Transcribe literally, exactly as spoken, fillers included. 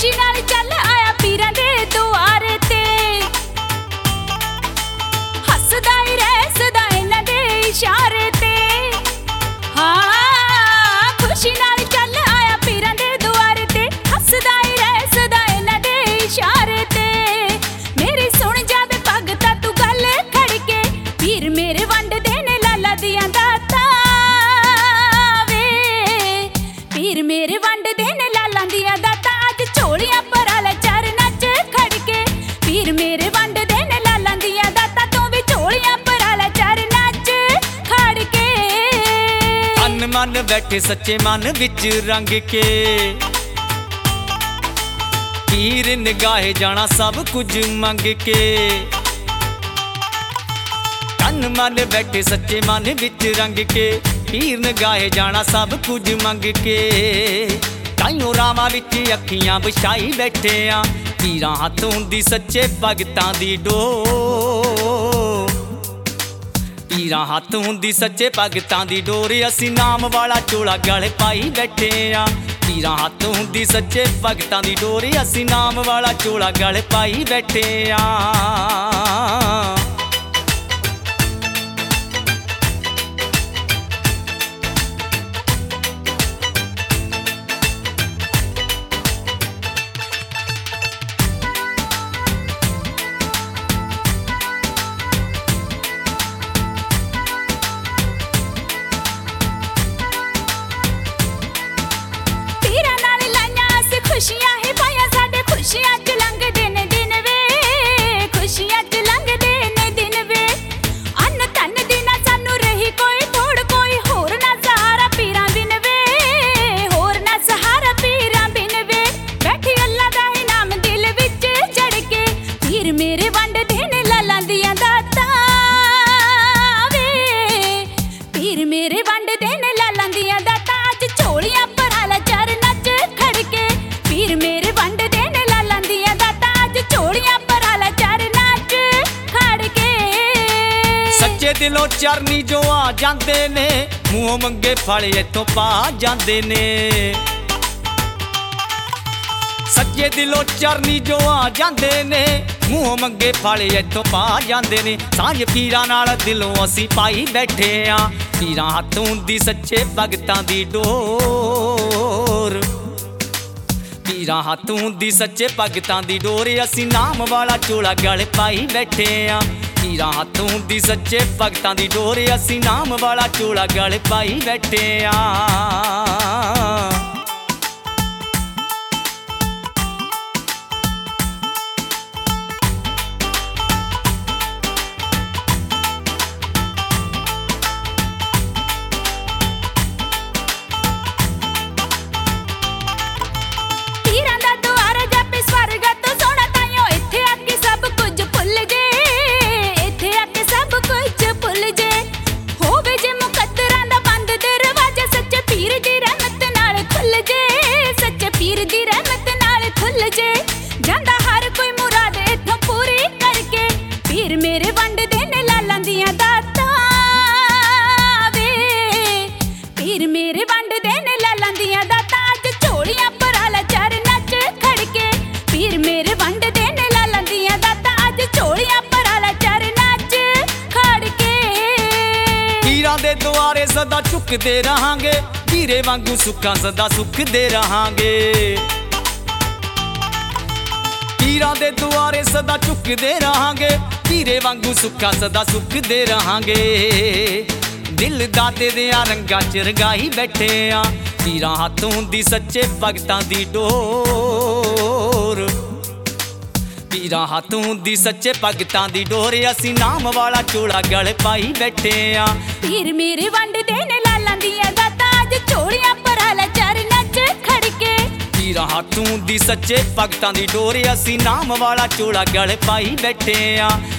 खुशी नाल चल आया पीरां दे दुआरे ते हसदा ही रहसदा इन्हां दे इशारे ते हाँ खुशी नाल चल आया पीरां दे दुआरे ते हसदा ही रहसदा इन्हां दे इशारे ते मेरी सुन जावे भगता तू गल खड़ के पीर मेरे वंड देने लाला दियां दातां वे पीर मेरे वंड देने लाला दियां दातां अज झोलियां भरा लै चार नच खड़ के पीर मेरे वंड देने लाला दियां दातां तू भी झोलियां भरा लै चार नच खड़ के तन मन बैठे सच्चे मन विच रंग के पीर निगाहे जाना सब कुछ मंग के तन मन बैठे सच्चे मन विच रंग के पीर निगाहे जाना सब कुछ मंग के ताइयों रावां विच अखियां विछाई बैठे आ पीरां हत्थ हुंदी सच्चे भगतां दी डोर पीरां हत्थ हुंदी सच्चे भगतां दी डोर असीं नाम वाला चोला गल पाई बैठे आ पीरां हत्थ हुंदी सच्चे भगतां दी डोर असीं नाम वाला चोला गल पाई बैठे आ खुशियां ही पाया साडे खुशियां च लंघदे ने दिन वे खुशियां च लंघदे ने दिन वे अन्न धन दी ना सानू रही कोई थोड़ कोई होर ना सहारा पीरां बिन वे होर ना सहारा पीरां बिन वे बैठी अल्लाह दा ही नाम दिल विच चढ़ के पीर मेरे वंड देने लालां दियां दातां वे पीर मेरे वंड देने लालां दियां दातां अज झोलियां भरा लै चार नच खड़ के पीर मेरे वंड देने लालां दियां दातां अज झोलियां भरा लै चार नच खड़ के सच्चे दिलों चरनी जो आ जांदे ने मूंहों मंगे फल इत्थों पा जांदे ने सच्चे दिलों चरनी जो आ जांदे ने मूंहों मंगे फल इत्थों पा जांदे ने सांझ पीरां नाल दिलों असीं पाई बैठे आ पीरां हत्थ हुंदी सच्चे भगतां दी डोर पीरां हत्थ हुंदी सच्चे भगतां दी डोर असीं नाम वाला चोला गल पाई बैठे आ पीरां हत्थ हुंदी सच्चे भगतां दी डोर असीं नाम वाला चोला गल पाई बैठे आ ਜਾਂਦਾ ਹਰ ਕੋਈ ਮੁਰਾਦ ਇਥੋਂ ਪੂਰੀ ਕਰਕੇ ਪੀਰ ਮੇਰੇ ਵੰਡ ਦੇਣੇ ਲਾਲਾਂ ਦੀਆਂ ਦਾਤਾਂ ਵੇ ਪੀਰ ਮੇਰੇ ਵੰਡ ਦੇਣੇ ਲਾਲਾਂ ਦੀਆਂ ਦਾਤਾਂ ਅੱਜ ਝੋਲੀਆਂ ਭਰਾ ਲੈ ਚਾਰ ਨੱਚ ਖੜ ਕੇ ਪੀਰ ਮੇਰੇ ਵੰਡ ਦੇਣੇ ਲਾਲਾਂ ਦੀਆਂ ਦਾਤਾਂ ਅੱਜ ਝੋਲੀਆਂ ਭਰਾ ਲੈ ਚਾਰ ਨੱਚ ਖੜ ਕੇ ਪੀਰਾਂ ਦੇ ਦੁਆਰੇ ਸਦਾ ਝੁਕਦੇ ਰਹਾਂਗੇ ਪੀਰੇ ਵਾਂਗੂ ਸੁੱਖਾਂ ਸਦਾ ਸੁੱਖਦੇ ਰਹਾਂਗੇ ਪੀਰਾਂ ਦੇ ਦੁਆਰੇ ਸਦਾ ਝੁਕਦੇ ਰਹਾਂਗੇ ਪੀਰੇ ਵਾਂਗੂ ਸੁੱਖਾ ਸਦਾ ਸੁੱਖਦੇ ਰਹਾਂਗੇ ਦਿਲ ਦਾਤੇ ਦਿਆਂ ਰੰਗਾਂ ਚ ਰੰਗਾਈ ਬੈਠੇ ਆ ਪੀਰਾਂ ਹੱਥ ਹੁੰਦੀ ਸੱਚੇ ਭਗਤਾਂ ਦੀ ਡੋਰ ਪੀਰਾਂ ਹੱਥ ਹੁੰਦੀ ਸੱਚੇ ਭਗਤਾਂ ਦੀ ਡੋਰ ਅਸੀਂ ਨਾਮ ਵਾਲਾ ਚੋਲਾ ਗਲ ਪਾਈ ਬੈਠੇ ਆ ਪੀਰ ਮੇਰੇ ਵੰਡ ਦੇਣੇ ਲਾਲਾਂ ਦੀਆਂ ਦਾਤਾਂ ਅੱਜ ਝੋਲੀਆਂ ਭਰਾ ਲੈ ਚਾਰ ਨੱਚ ਖੜ ਕੇ ਪੀਰਾਂ ਹੱਥ ਹੁੰਦੀ ਸੱਚੇ ਭਗਤਾਂ ਦੀ ਡੋਰ ਅਸੀਂ ਨਾਮ ਵਾਲਾ ਚੋਲਾ ਗਲ ਪਾਈ ਬੈਠੇ ਆ